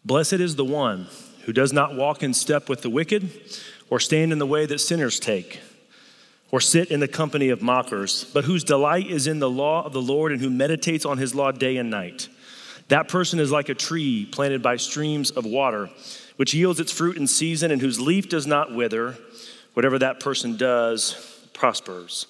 Blessed is the one who does not walk in step with the wicked, or stand in the way that sinners take, or sit in the company of mockers, but whose delight is in the law of the Lord, and who meditates on his law day and night. That person is like a tree planted by streams of water, which yields its fruit in season, and whose leaf does not wither. Whatever that person does prospers.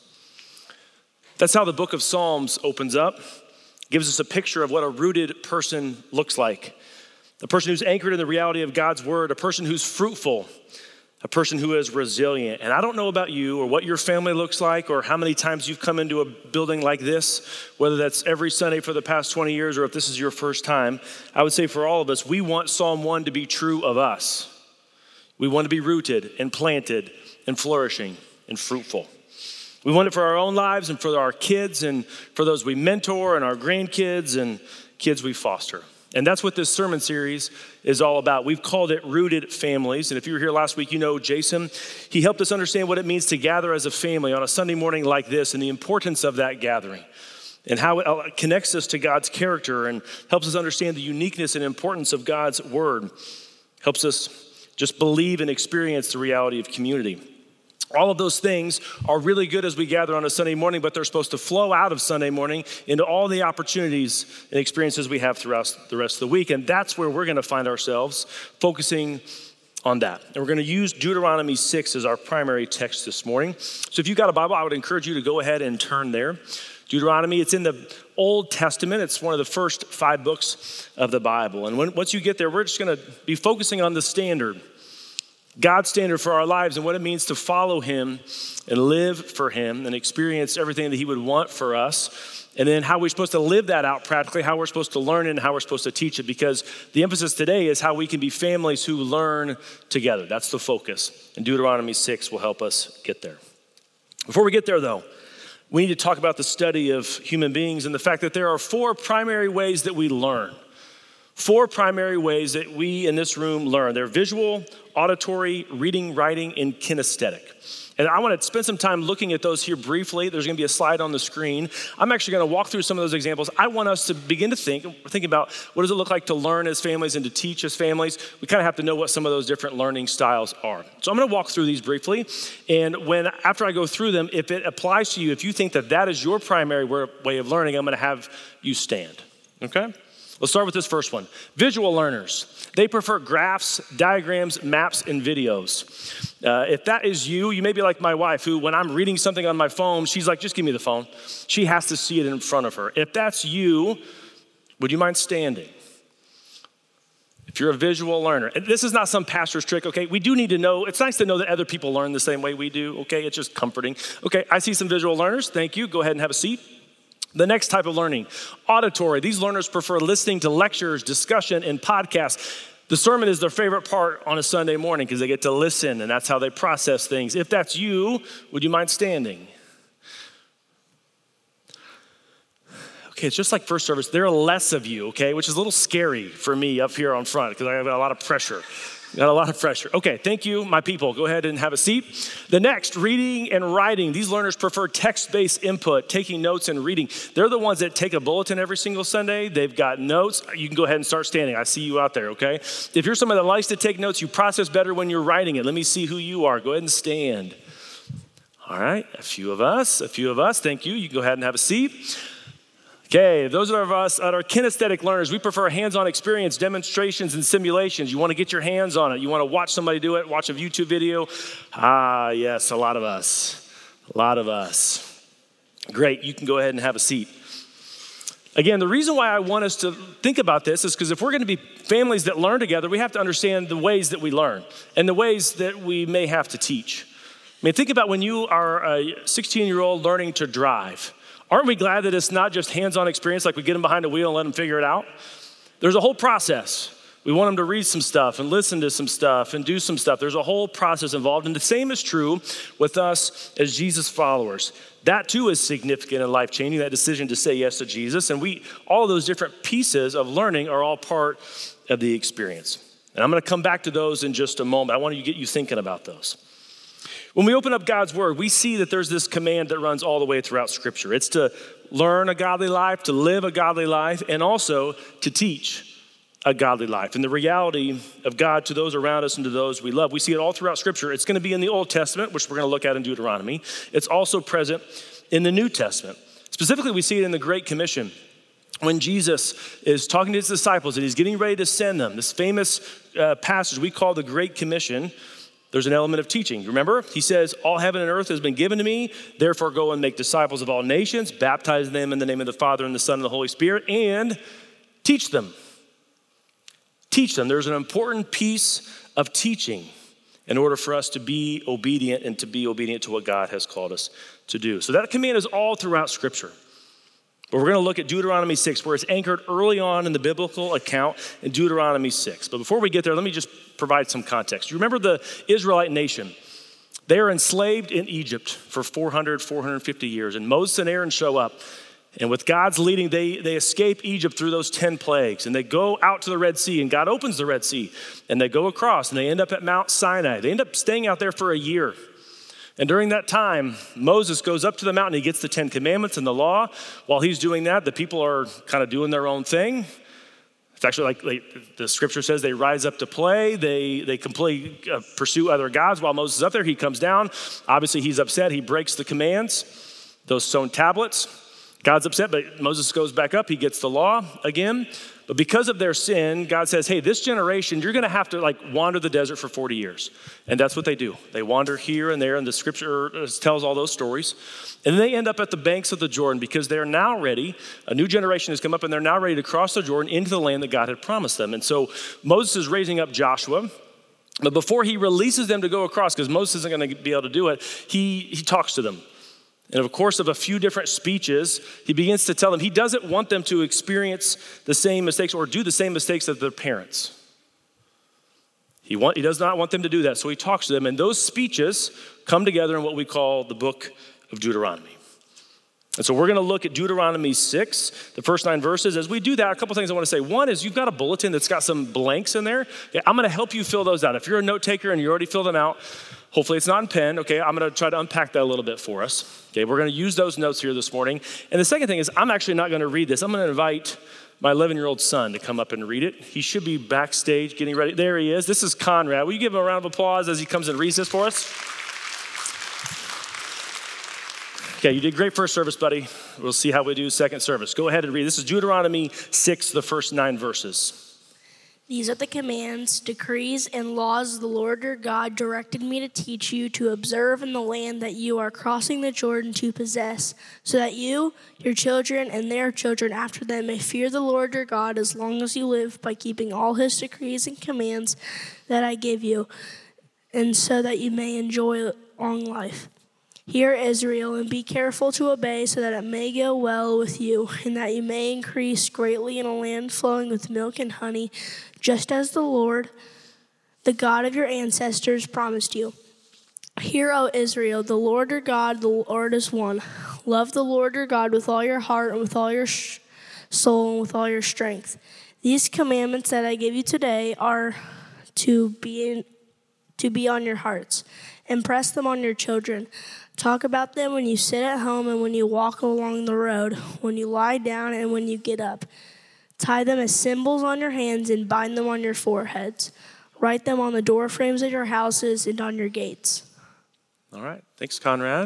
That's how the book of Psalms opens up. It gives us a picture of what a rooted person looks like. A person who's anchored in the reality of God's word, a person who's fruitful, a person who is resilient. And I don't know about you or what your family looks like or how many times you've come into a building like this, whether that's every Sunday for the past 20 years or if this is your first time. I would say for all of us, we want Psalm 1 to be true of us. We want to be rooted and planted and flourishing and fruitful. We want it for our own lives and for our kids and for those we mentor and our grandkids and kids we foster. And that's what this sermon series is all about. We've called it Rooted Families. And if you were here last week, you know Jason. He helped us understand what it means to gather as a family on a Sunday morning like this and the importance of that gathering and how it connects us to God's character and helps us understand the uniqueness and importance of God's word. Helps us just believe and experience the reality of community. All of those things are really good as we gather on a Sunday morning, but they're supposed to flow out of Sunday morning into all the opportunities and experiences we have throughout the rest of the week. And that's where we're going to find ourselves focusing on that. And we're going to use Deuteronomy 6 as our primary text this morning. So if you've got a Bible, I would encourage you to go ahead and turn there. Deuteronomy, it's in the Old Testament. It's one of the first 5 books of the Bible. And once you get there, we're just going to be focusing on the standard, God's standard for our lives and what it means to follow him and live for him and experience everything that he would want for us. And then how we're supposed to live that out practically, how we're supposed to learn it and how we're supposed to teach it, because the emphasis today is how we can be families who learn together. That's the focus. And Deuteronomy 6 will help us get there. Before we get there though, we need to talk about the study of human beings and the fact that there are 4 primary ways that we learn. 4 primary ways that we in this room learn. They're visual, auditory, reading, writing, and kinesthetic. And I want to spend some time looking at those here briefly. There's going to be a slide on the screen. I'm actually going to walk through some of those examples. I want us to begin to think about what does it look like to learn as families and to teach as families. We kind of have to know what some of those different learning styles are. So I'm going to walk through these briefly. And after I go through them, if it applies to you, if you think that that is your primary way of learning, I'm going to have you stand. Okay? Let's start with this first one. Visual learners. They prefer graphs, diagrams, maps, and videos. If that is you, you may be like my wife, who when I'm reading something on my phone, she's like, just give me the phone. She has to see it in front of her. If that's you, would you mind standing? If you're a visual learner. And this is not some pastor's trick, okay? We do need to know, it's nice to know that other people learn the same way we do, okay? It's just comforting. Okay, I see some visual learners. Thank you. Go ahead and have a seat. The next type of learning, auditory. These learners prefer listening to lectures, discussion, and podcasts. The sermon is their favorite part on a Sunday morning because they get to listen, and that's how they process things. If that's you, would you mind standing? Okay, it's just like first service. There are less of you, okay, which is a little scary for me up here on front because I have a lot of pressure. Okay, thank you, my people. Go ahead and have a seat. The next, reading and writing. These learners prefer text-based input, taking notes and reading. They're the ones that take a bulletin every single Sunday. They've got notes. You can go ahead and start standing. I see you out there, okay? If you're someone that likes to take notes, you process better when you're writing it. Let me see who you are. Go ahead and stand. All right, a few of us. Thank you. You can go ahead and have a seat. Okay, those of us that are kinesthetic learners, we prefer hands-on experience, demonstrations, and simulations. You want to get your hands on it. You want to watch somebody do it, watch a YouTube video. Yes, a lot of us. Great, you can go ahead and have a seat. Again, the reason why I want us to think about this is because if we're going to be families that learn together, we have to understand the ways that we learn and the ways that we may have to teach. I mean, think about when you are a 16-year-old learning to drive. Aren't we glad that it's not just hands-on experience, like we get them behind a wheel and let them figure it out? There's a whole process. We want them to read some stuff and listen to some stuff and do some stuff. There's a whole process involved. And the same is true with us as Jesus followers. That too is significant and life-changing, that decision to say yes to Jesus. And all of those different pieces of learning are all part of the experience. And I'm going to come back to those in just a moment. I want to get you thinking about those. When we open up God's word, we see that there's this command that runs all the way throughout Scripture. It's to learn a godly life, to live a godly life, and also to teach. a godly life. And the reality of God to those around us and to those we love, we see it all throughout Scripture. It's going to be in the Old Testament, which we're going to look at in Deuteronomy. It's also present in the New Testament. Specifically, we see it in the Great Commission. When Jesus is talking to his disciples and he's getting ready to send them, this famous passage we call the Great Commission, there's an element of teaching. Remember, he says, all heaven and earth has been given to me, therefore go and make disciples of all nations, baptize them in the name of the Father and the Son and the Holy Spirit, and teach them. Teach them. There's an important piece of teaching in order for us to be obedient and to be obedient to what God has called us to do. So that command is all throughout Scripture. But we're going to look at Deuteronomy 6, where it's anchored early on in the biblical account in Deuteronomy 6. But before we get there, let me just provide some context. You remember the Israelite nation? They are enslaved in Egypt for 450 years. And Moses and Aaron show up. And with God's leading, they escape Egypt through those 10 plagues. And they go out to the Red Sea, and God opens the Red Sea. And they go across, and they end up at Mount Sinai. They end up staying out there for a year. And during that time, Moses goes up to the mountain. He gets the 10 commandments and the law. While he's doing that, the people are kind of doing their own thing. It's actually like the scripture says they rise up to play. They completely pursue other gods. While Moses is up there, he comes down. Obviously, he's upset. He breaks the commands, those stone tablets. God's upset, but Moses goes back up. He gets the law again. But because of their sin, God says, hey, this generation, you're going to have to wander the desert for 40 years. And that's what they do. They wander here and there, and the scripture tells all those stories. And then they end up at the banks of the Jordan because they're now ready. A new generation has come up, and they're now ready to cross the Jordan into the land that God had promised them. And so Moses is raising up Joshua. But before he releases them to go across, because Moses isn't going to be able to do it, he talks to them. And of course, of a few different speeches, he begins to tell them he doesn't want them to experience the same mistakes or do the same mistakes as their parents. He does not want them to do that, so he talks to them. And those speeches come together in what we call the book of Deuteronomy. And so we're going to look at Deuteronomy 6, the first 9 verses. As we do that, a couple things I want to say. One is you've got a bulletin that's got some blanks in there. Okay, I'm going to help you fill those out. If you're a note taker and you already filled them out, hopefully it's not in pen, okay? I'm going to try to unpack that a little bit for us. Okay, we're going to use those notes here this morning. And the second thing is I'm actually not going to read this. I'm going to invite my 11-year-old son to come up and read it. He should be backstage getting ready. There he is. This is Conrad. Will you give him a round of applause as he comes and reads this for us? Okay, you did great first service, buddy. We'll see how we do second service. Go ahead and read. This is Deuteronomy 6, the first 9 verses. These are the commands, decrees, and laws the Lord your God directed me to teach you to observe in the land that you are crossing the Jordan to possess, so that you, your children, and their children after them may fear the Lord your God as long as you live by keeping all his decrees and commands that I give you, and so that you may enjoy long life. Hear, Israel, and be careful to obey so that it may go well with you, and that you may increase greatly in a land flowing with milk and honey, just as the Lord, the God of your ancestors, promised you. Hear, O Israel, the Lord your God, the Lord is one. Love the Lord your God with all your heart and with all your soul and with all your strength. These commandments that I give you today are to be on your hearts. Impress them on your children. Talk about them when you sit at home and when you walk along the road, when you lie down and when you get up. Tie them as symbols on your hands and bind them on your foreheads. Write them on the door frames of your houses and on your gates. All right. Thanks, Conrad.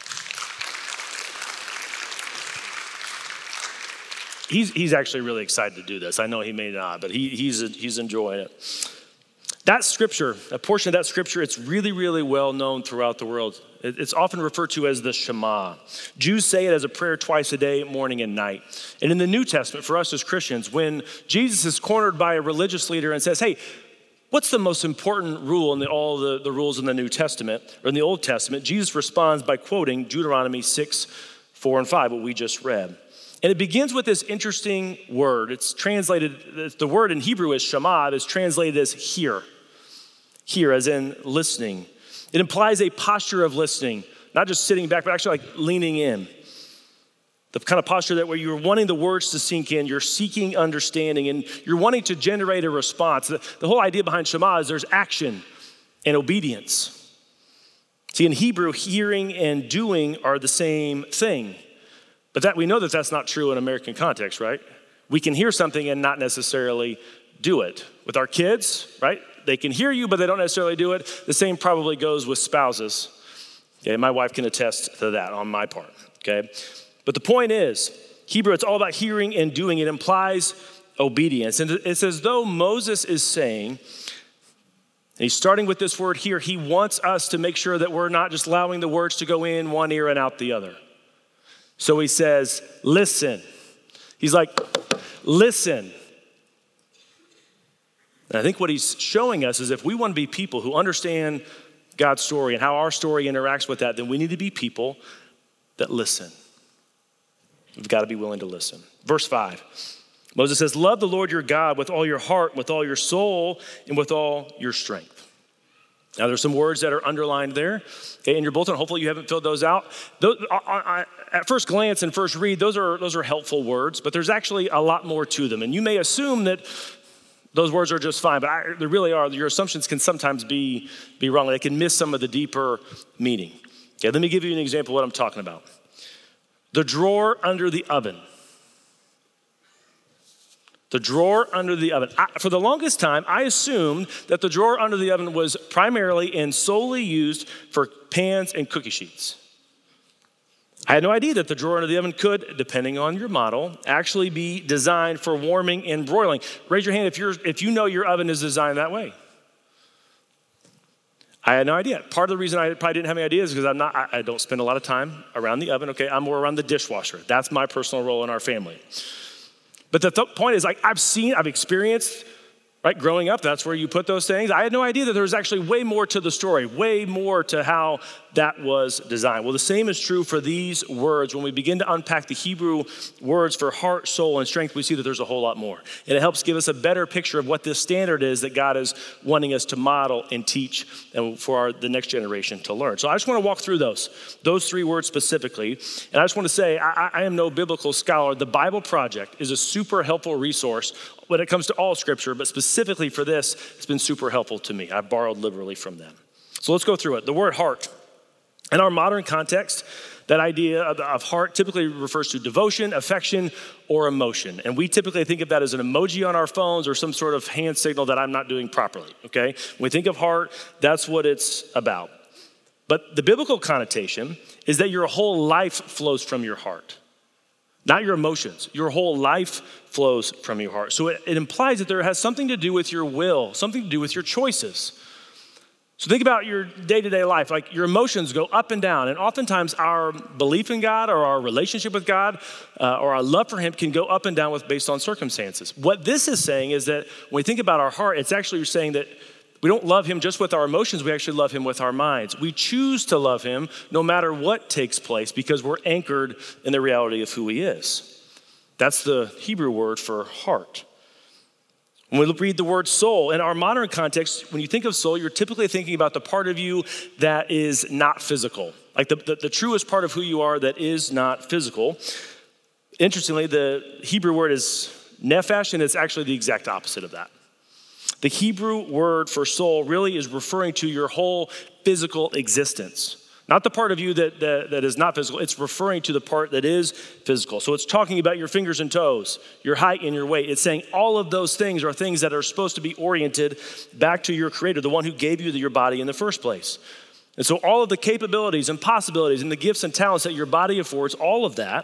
He's actually really excited to do this. I know he may not, but he's enjoying it. That scripture, a portion of that scripture, it's really, really well known throughout the world. It's often referred to as the Shema. Jews say it as a prayer twice a day, morning and night. And in the New Testament, for us as Christians, when Jesus is cornered by a religious leader and says, hey, what's the most important rule in all the rules in the New Testament, or in the Old Testament? Jesus responds by quoting Deuteronomy 6, 4, and 5, what we just read. And it begins with this interesting word. It's translated, the word in Hebrew is Shema. It's translated as hear. Hear, as in listening. It implies a posture of listening, not just sitting back, but actually leaning in. The kind of posture that where you're wanting the words to sink in, you're seeking understanding, and you're wanting to generate a response. The whole idea behind Shema is there's action and obedience. See, in Hebrew, hearing and doing are the same thing. But we know that that's not true in American context, right? We can hear something and not necessarily do it. With our kids, right? They can hear you, but they don't necessarily do it. The same probably goes with spouses. Okay, my wife can attest to that on my part, okay? But the point is, Hebrew, it's all about hearing and doing. It implies obedience. And it's as though Moses is saying, and he's starting with this word here, he wants us to make sure that we're not just allowing the words to go in one ear and out the other. So he says, listen. He's like, listen. And I think what he's showing us is if we want to be people who understand God's story and how our story interacts with that, then we need to be people that listen. We've got to be willing to listen. Verse 5, Moses says, love the Lord your God with all your heart, with all your soul, and with all your strength. Now, there's some words that are underlined there in your bulletin. Hopefully you haven't filled those out. At first glance and first read, those are helpful words, but there's actually a lot more to them. And you may assume that those words are just fine, but they really are. Your assumptions can sometimes be wrong. They can miss some of the deeper meaning. Okay, let me give you an example of what I'm talking about. The drawer under the oven. The drawer under the oven. For the longest time, I assumed that the drawer under the oven was primarily and solely used for pans and cookie sheets. I had no idea that the drawer under the oven could, depending on your model, actually be designed for warming and broiling. Raise your hand if you know your oven is designed that way. I had no idea. Part of the reason I probably didn't have any ideas is because I don't spend a lot of time around the oven, okay? I'm more around the dishwasher. That's my personal role in our family. But the point is, I've experienced, right, growing up, that's where you put those things. I had no idea that there was actually way more to the story, way more to how that was designed. Well, the same is true for these words. When we begin to unpack the Hebrew words for heart, soul, and strength, we see that there's a whole lot more. And it helps give us a better picture of what this standard is that God is wanting us to model and teach and for the next generation to learn. So I just want to walk through those three words specifically. And I just want to say, I am no biblical scholar. The Bible Project is a super helpful resource when it comes to all scripture, but specifically for this, it's been super helpful to me. I've borrowed liberally from them. So let's go through it. The word heart. In our modern context, that idea of heart typically refers to devotion, affection, or emotion. And we typically think of that as an emoji on our phones or some sort of hand signal that I'm not doing properly, okay? When we think of heart, that's what it's about. But the biblical connotation is that your whole life flows from your heart. Not your emotions. Your whole life flows from your heart. So it implies that there has something to do with your will, something to do with your choices. So think about your day-to-day life. Like your emotions go up and down. And oftentimes our belief in God or our relationship with God or our love for him can go up and down based on circumstances. What this is saying is that when we think about our heart, it's actually saying that we don't love him just with our emotions. We actually love him with our minds. We choose to love him no matter what takes place because we're anchored in the reality of who he is. That's the Hebrew word for heart. When we read the word soul, in our modern context, when you think of soul, you're typically thinking about the part of you that is not physical, like the truest part of who you are that is not physical. Interestingly, the Hebrew word is nephesh, and it's actually the exact opposite of that. The Hebrew word for soul really is referring to your whole physical existence. Not the part of you that is not physical, it's referring to the part that is physical. So it's talking about your fingers and toes, your height and your weight. It's saying all of those things are things that are supposed to be oriented back to your creator, the one who gave you your body in the first place. And so all of the capabilities and possibilities and the gifts and talents that your body affords, all of that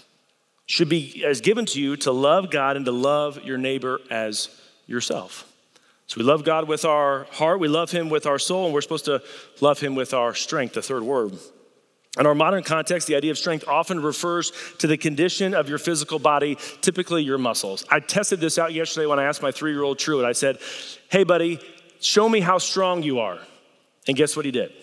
should be as given to you to love God and to love your neighbor as yourself. So we love God with our heart, we love him with our soul, and we're supposed to love him with our strength, the third word. In our modern context, the idea of strength often refers to the condition of your physical body, typically your muscles. I tested this out yesterday when I asked my 3-year-old Truett. I said, hey buddy, show me how strong you are. And guess what he did?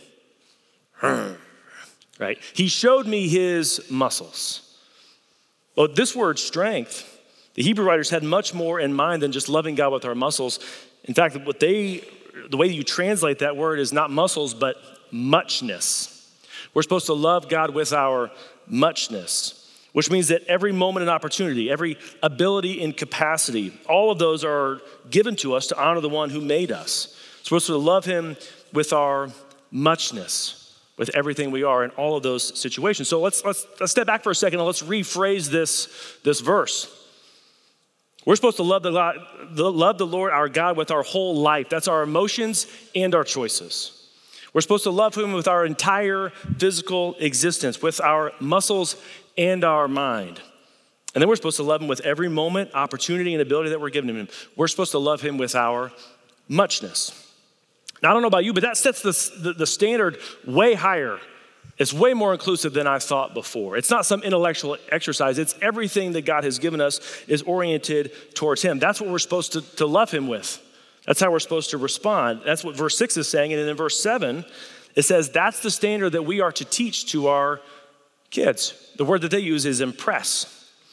Right? He showed me his muscles. Well, this word strength, the Hebrew writers had much more in mind than just loving God with our muscles. In fact, the way you translate that word is not muscles, but muchness. We're supposed to love God with our muchness, which means that every moment and opportunity, every ability and capacity, all of those are given to us to honor the one who made us. We're supposed to love him with our muchness, with everything we are in all of those situations. So let's step back for a second and let's rephrase this verse. We're supposed to love the Lord our God with our whole life. That's our emotions and our choices. We're supposed to love him with our entire physical existence, with our muscles and our mind. And then we're supposed to love him with every moment, opportunity, and ability that we're given him. We're supposed to love him with our muchness. Now, I don't know about you, but that sets the standard way higher. It's way more inclusive than I thought before. It's not some intellectual exercise. It's everything that God has given us is oriented towards him. That's what we're supposed to love him with. That's how we're supposed to respond. That's what verse 6 is saying. And then in verse 7, it says that's the standard that we are to teach to our kids. The word that they use is impress.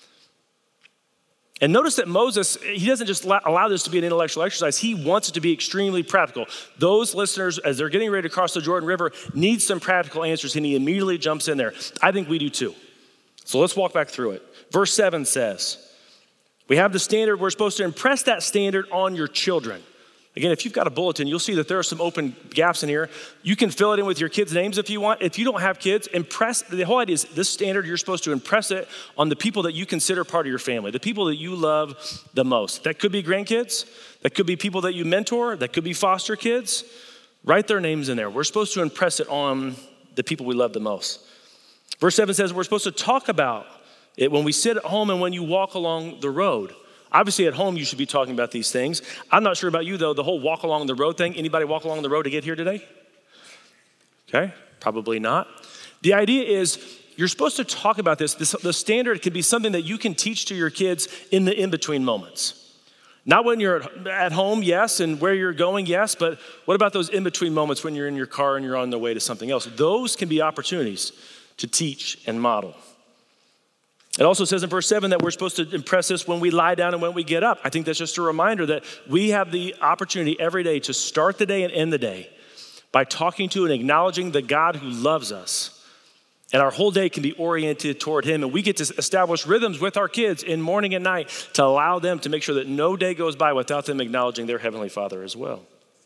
And notice that Moses, he doesn't just allow this to be an intellectual exercise. He wants it to be extremely practical. Those listeners, as they're getting ready to cross the Jordan River, need some practical answers, and he immediately jumps in there. I think we do too. So let's walk back through it. Verse 7 says, we have the standard. We're supposed to impress that standard on your children. Again, if you've got a bulletin, you'll see that there are some open gaps in here. You can fill it in with your kids' names if you want. If you don't have kids, the whole idea is this standard, you're supposed to impress it on the people that you consider part of your family, the people that you love the most. That could be grandkids. That could be people that you mentor. That could be foster kids. Write their names in there. We're supposed to impress it on the people we love the most. Verse 7 says we're supposed to talk about it when we sit at home and when you walk along the road. Obviously, at home, you should be talking about these things. I'm not sure about you, though, the whole walk along the road thing. Anybody walk along the road to get here today? Okay, probably not. The idea is you're supposed to talk about this. The standard can be something that you can teach to your kids in the in-between moments. Not when you're at home, yes, and where you're going, yes, but what about those in-between moments when you're in your car and you're on the way to something else? Those can be opportunities to teach and model. It also says in verse 7 that we're supposed to impress this when we lie down and when we get up. I think that's just a reminder that we have the opportunity every day to start the day and end the day by talking to and acknowledging the God who loves us. And our whole day can be oriented toward him. And we get to establish rhythms with our kids in morning and night to allow them to make sure that no day goes by without them acknowledging their Heavenly Father as well.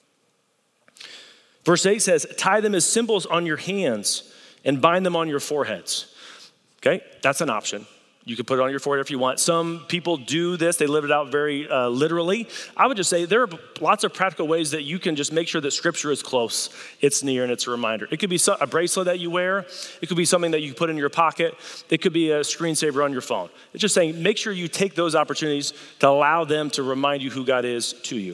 Verse 8 says, tie them as symbols on your hands and bind them on your foreheads. Okay, that's an option. You can put it on your forehead if you want. Some people do this. They live it out very literally. I would just say there are lots of practical ways that you can just make sure that Scripture is close, it's near, and it's a reminder. It could be a bracelet that you wear. It could be something that you put in your pocket. It could be a screensaver on your phone. It's just saying make sure you take those opportunities to allow them to remind you who God is to you.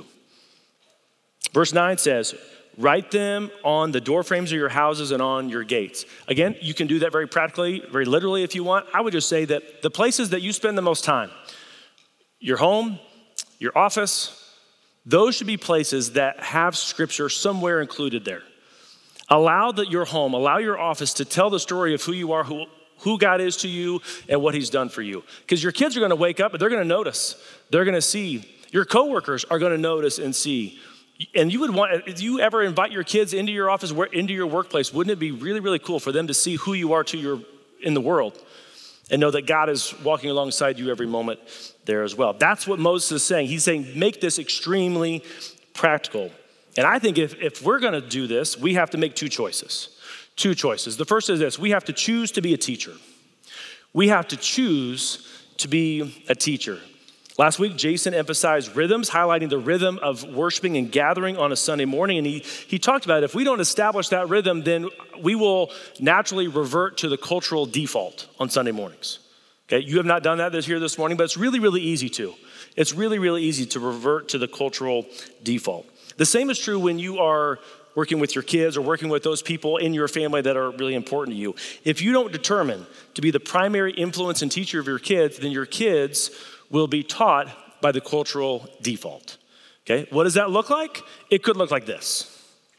Verse 9 says, write them on the door frames of your houses and on your gates. Again, you can do that very practically, very literally if you want. I would just say that the places that you spend the most time, your home, your office, those should be places that have Scripture somewhere included there. Allow your home, allow your office to tell the story of who you are, who God is to you, and what he's done for you. Because your kids are going to wake up and they're going to notice. They're going to see. Your coworkers are going to notice and see. And you would want, if you ever invite your kids into your office, into your workplace, wouldn't it be really, really cool for them to see who you are in the world and know that God is walking alongside you every moment there as well? That's what Moses is saying. He's saying, make this extremely practical. And I think if we're going to do this, we have to make two choices. Two choices. The first is this: we have to choose to be a teacher. We have to choose to be a teacher. Last week, Jason emphasized rhythms, highlighting the rhythm of worshiping and gathering on a Sunday morning. And he talked about if we don't establish that rhythm, then we will naturally revert to the cultural default on Sunday mornings. Okay, you have not done that this morning, but it's really, really easy to. It's really, really easy to revert to the cultural default. The same is true when you are working with your kids or working with those people in your family that are really important to you. If you don't determine to be the primary influence and teacher of your kids, then your kids will be taught by the cultural default. Okay, what does that look like? It could look like this.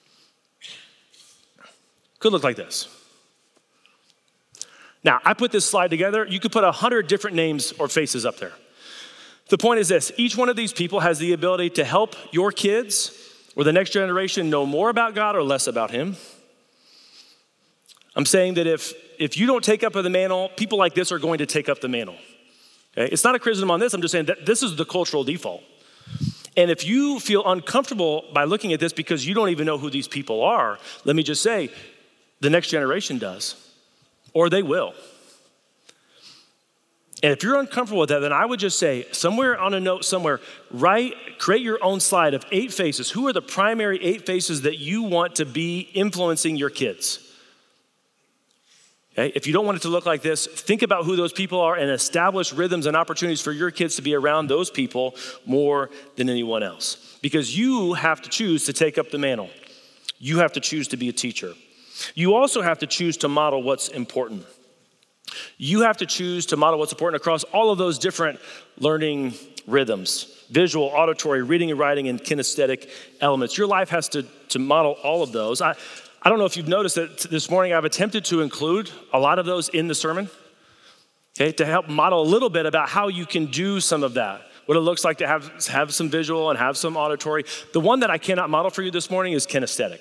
Could look like this. Now, I put this slide together. You could put 100 different names or faces up there. The point is this: each one of these people has the ability to help your kids or the next generation know more about God or less about him. I'm saying that if you don't take up the mantle, people like this are going to take up the mantle. Okay? It's not a criticism on this. I'm just saying that this is the cultural default. And if you feel uncomfortable by looking at this because you don't even know who these people are, let me just say, the next generation does, or they will. And if you're uncomfortable with that, then I would just say, somewhere on a note somewhere, create your own slide of 8 faces. Who are the primary 8 faces that you want to be influencing your kids? Okay? If you don't want it to look like this, think about who those people are and establish rhythms and opportunities for your kids to be around those people more than anyone else. Because you have to choose to take up the mantle. You have to choose to be a teacher. You also have to choose to model what's important. You have to choose to model what's important across all of those different learning rhythms: visual, auditory, reading and writing, and kinesthetic elements. Your life has to model all of those. I don't know if you've noticed that this morning I've attempted to include a lot of those in the sermon, okay, to help model a little bit about how you can do some of that, what it looks like to have some visual and have some auditory. The one that I cannot model for you this morning is kinesthetic.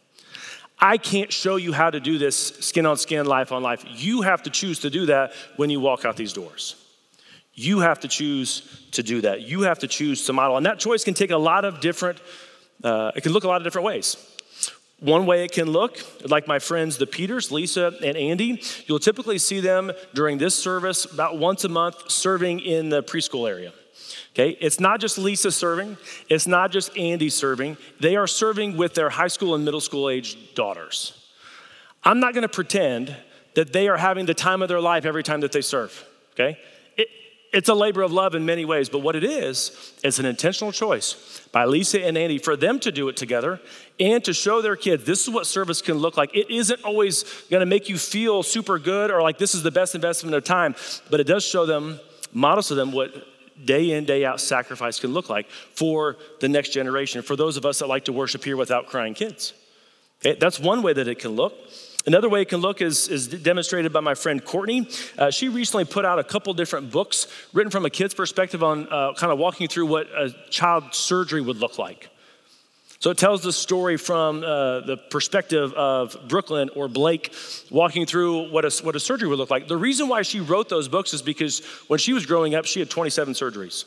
I can't show you how to do this skin on skin, life on life. You have to choose to do that when you walk out these doors. You have to choose to do that. You have to choose to model. And that choice can take a lot of different, it can look a lot of different ways. One way it can look, like my friends, the Peters, Lisa and Andy, you'll typically see them during this service about once a month serving in the preschool area. Okay, it's not just Lisa serving, it's not just Andy serving. They are serving with their high school and middle school age daughters. I'm not gonna pretend that they are having the time of their life every time that they serve, okay? It's a labor of love in many ways, but what it is an intentional choice by Lisa and Andy for them to do it together and to show their kids this is what service can look like. It isn't always gonna make you feel super good or like this is the best investment of time, but it does show them, models to them what day in, day out sacrifice can look like for the next generation, for those of us that like to worship here without crying kids. Okay, that's one way that it can look. Another way it can look is demonstrated by my friend Courtney. She recently put out a couple different books written from a kid's perspective on kind of walking through what a child surgery would look like. So it tells the story from the perspective of Brooklyn or Blake walking through what a surgery would look like. The reason why she wrote those books is because when she was growing up, she had 27 surgeries.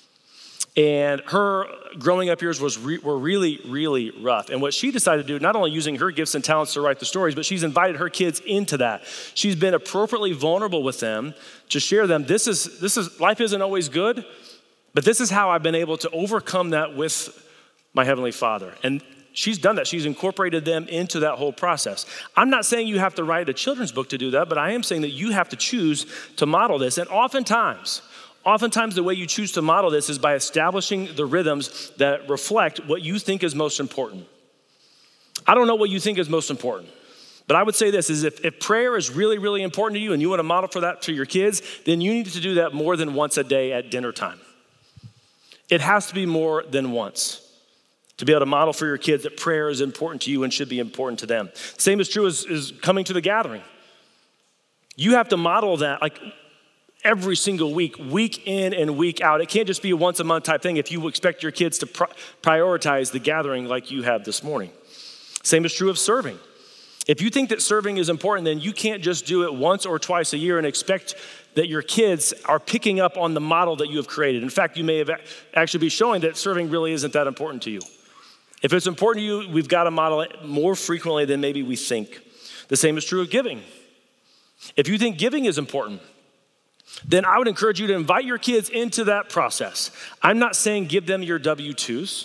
And her growing up years were really, really rough. And what she decided to do, not only using her gifts and talents to write the stories, but she's invited her kids into that. She's been appropriately vulnerable with them to share them. This is life isn't always good, but this is how I've been able to overcome that with my Heavenly Father. And she's done that. She's incorporated them into that whole process. I'm not saying you have to write a children's book to do that, but I am saying that you have to choose to model this. And oftentimes the way you choose to model this is by establishing the rhythms that reflect what you think is most important. I don't know what you think is most important, but I would say this is if prayer is really, really important to you and you want to model for that to your kids, then you need to do that more than once a day at dinner time. It has to be more than once to be able to model for your kids that prayer is important to you and should be important to them. Same is true as coming to the gathering. You have to model that like every single week, week in and week out. It can't just be a once a month type thing if you expect your kids to prioritize the gathering like you have this morning. Same is true of serving. If you think that serving is important, then you can't just do it once or twice a year and expect that your kids are picking up on the model that you have created. In fact, you may have actually be showing that serving really isn't that important to you. If it's important to you, we've got to model it more frequently than maybe we think. The same is true of giving. If you think giving is important, then I would encourage you to invite your kids into that process. I'm not saying give them your W-2s,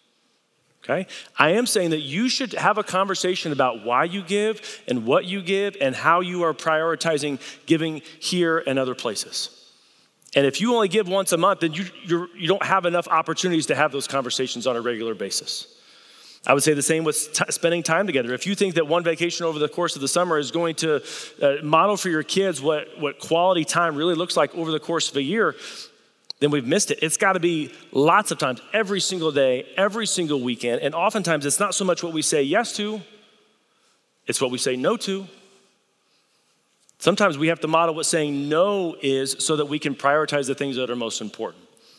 okay? I am saying that you should have a conversation about why you give and what you give and how you are prioritizing giving here and other places. And if you only give once a month, then you don't have enough opportunities to have those conversations on a regular basis. I would say the same with spending time together. If you think that one vacation over the course of the summer is going to model for your kids what quality time really looks like over the course of a year, then we've missed it. It's got to be lots of times, every single day, every single weekend. And oftentimes it's not so much what we say yes to, it's what we say no to. Sometimes we have to model what saying no is so that we can prioritize the things that are most important.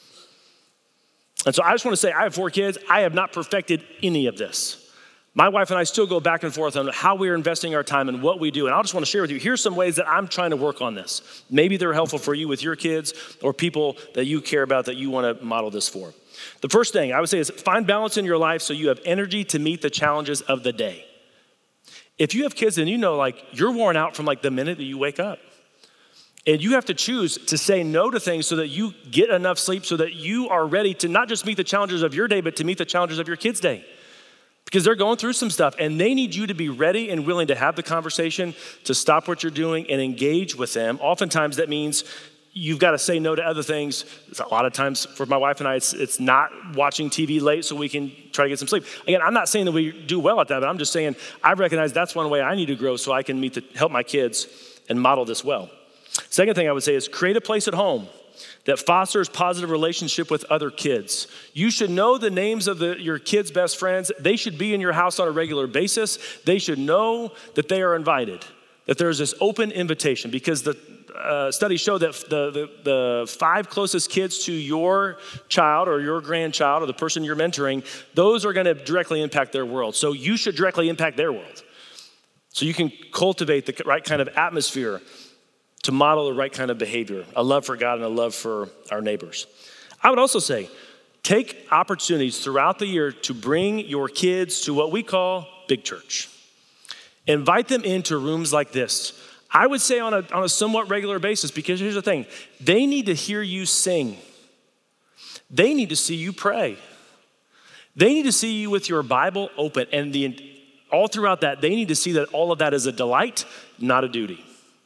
And so I just want to say, I have 4 kids. I have not perfected any of this. My wife and I still go back and forth on how we are investing our time and what we do. And I just want to share with you, here's some ways that I'm trying to work on this. Maybe they're helpful for you with your kids or people that you care about that you want to model this for. The first thing I would say is find balance in your life so you have energy to meet the challenges of the day. If you have kids, then you know like you're worn out from like the minute that you wake up. And you have to choose to say no to things so that you get enough sleep so that you are ready to not just meet the challenges of your day, but to meet the challenges of your kids' day. Because they're going through some stuff and they need you to be ready and willing to have the conversation, to stop what you're doing and engage with them. Oftentimes that means you've got to say no to other things. A lot of times for my wife and I, it's not watching TV late so we can try to get some sleep. Again, I'm not saying that we do well at that, but I'm just saying I recognize that's one way I need to grow so I can help my kids and model this well. Second thing I would say is create a place at home that fosters positive relationship with other kids. You should know the names of your kids' best friends. They should be in your house on a regular basis. They should know that they are invited, that there's this open invitation, because the studies show that the 5 closest kids to your child or your grandchild or the person you're mentoring, those are gonna directly impact their world. So you should directly impact their world. So you can cultivate the right kind of atmosphere to model the right kind of behavior, a love for God and a love for our neighbors. I would also say, take opportunities throughout the year to bring your kids to what we call big church. Invite them into rooms like this. I would say on a somewhat regular basis, because here's the thing, they need to hear you sing. They need to see you pray. They need to see you with your Bible open, and all throughout that, they need to see that all of that is a delight, not a duty.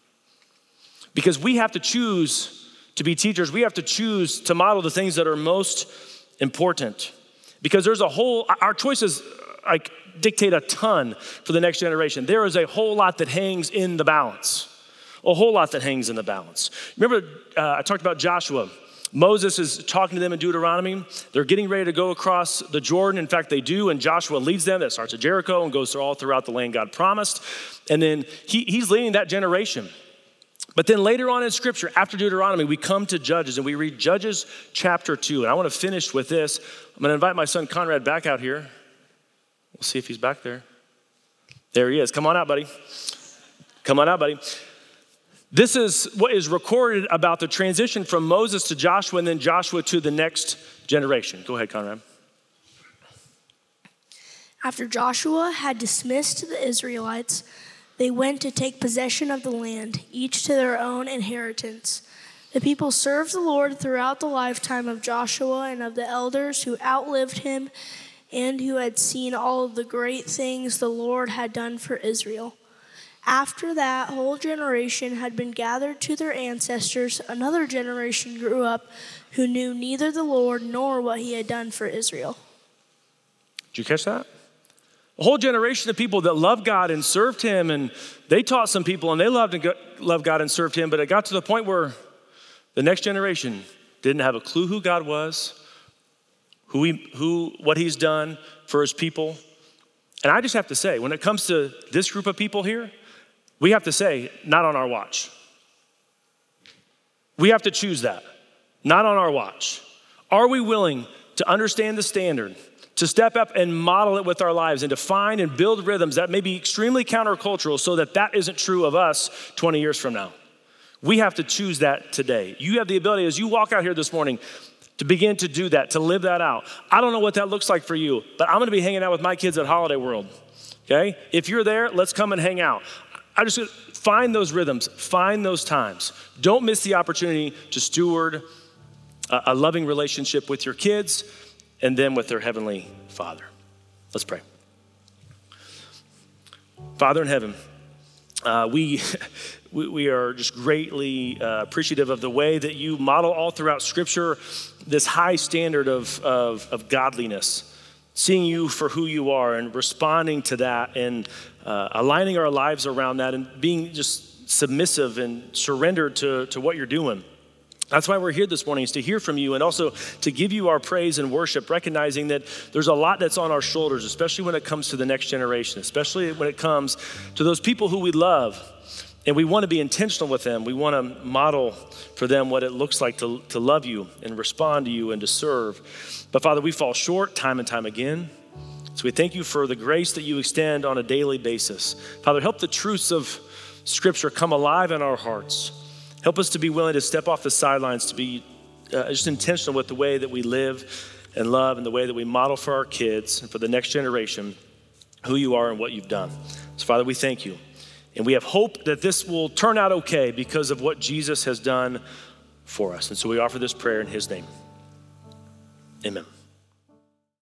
Because we have to choose to be teachers. We have to choose to model the things that are most important. Because our choices dictate a ton for the next generation. There is a whole lot that hangs in the balance. A whole lot that hangs in the balance. Remember, I talked about Joshua. Moses is talking to them in Deuteronomy. They're getting ready to go across the Jordan. In fact, they do, and Joshua leads them. That starts at Jericho and goes all throughout the land God promised. And then he's leading that generation. But then later on in Scripture, after Deuteronomy, we come to Judges, and we read Judges chapter 2. And I want to finish with this. I'm going to invite my son Conrad back out here. We'll see if he's back there. There he is. Come on out, buddy. Come on out, buddy. This is what is recorded about the transition from Moses to Joshua and then Joshua to the next generation. Go ahead, Conrad. After Joshua had dismissed the Israelites, they went to take possession of the land, each to their own inheritance. The people served the Lord throughout the lifetime of Joshua and of the elders who outlived him and who had seen all of the great things the Lord had done for Israel. After that whole generation had been gathered to their ancestors, another generation grew up who knew neither the Lord nor what he had done for Israel. Did you catch that? A whole generation of people that loved God and served him, and they taught some people and they loved God and served him, but it got to the point where the next generation didn't have a clue who God was, what he's done for his people. And I just have to say, when it comes to this group of people here, we have to say, not on our watch. We have to choose that, not on our watch. Are we willing to understand the standard, to step up and model it with our lives, and to find and build rhythms that may be extremely countercultural so that isn't true of us 20 years from now? We have to choose that today. You have the ability, as you walk out here this morning, to begin to do that, to live that out. I don't know what that looks like for you, but I'm gonna be hanging out with my kids at Holiday World, okay? If you're there, let's come and hang out. I just find those rhythms, find those times. Don't miss the opportunity to steward a loving relationship with your kids and then with their Heavenly Father. Let's pray. Father in heaven, we are just greatly appreciative of the way that you model all throughout Scripture this high standard of godliness, seeing you for who you are and responding to that and aligning our lives around that and being just submissive and surrendered to what you're doing. That's why we're here this morning, is to hear from you and also to give you our praise and worship, recognizing that there's a lot that's on our shoulders, especially when it comes to the next generation, especially when it comes to those people who we love. And we want to be intentional with them. We want to model for them what it looks like to love you and respond to you and to serve. But Father, we fall short time and time again. So we thank you for the grace that you extend on a daily basis. Father, help the truths of Scripture come alive in our hearts. Help us to be willing to step off the sidelines, to be just intentional with the way that we live and love and the way that we model for our kids and for the next generation who you are and what you've done. So Father, we thank you. And we have hope that this will turn out okay because of what Jesus has done for us. And so we offer this prayer in his name. Amen.